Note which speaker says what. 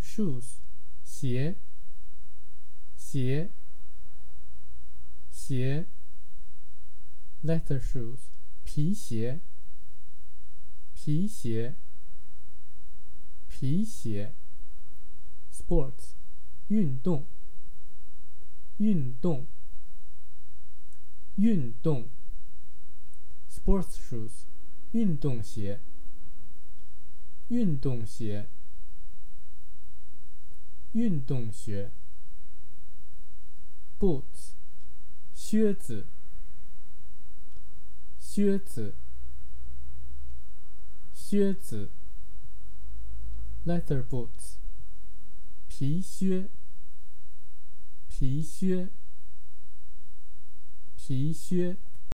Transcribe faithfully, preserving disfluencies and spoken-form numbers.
Speaker 1: shoes 鞋鞋鞋 leather shoes 皮鞋皮鞋皮鞋 sports 运动运动运动 sports shoes 运动鞋运动鞋运动鞋 boots 靴子靴子靴子 leather boots 皮靴皮靴皮靴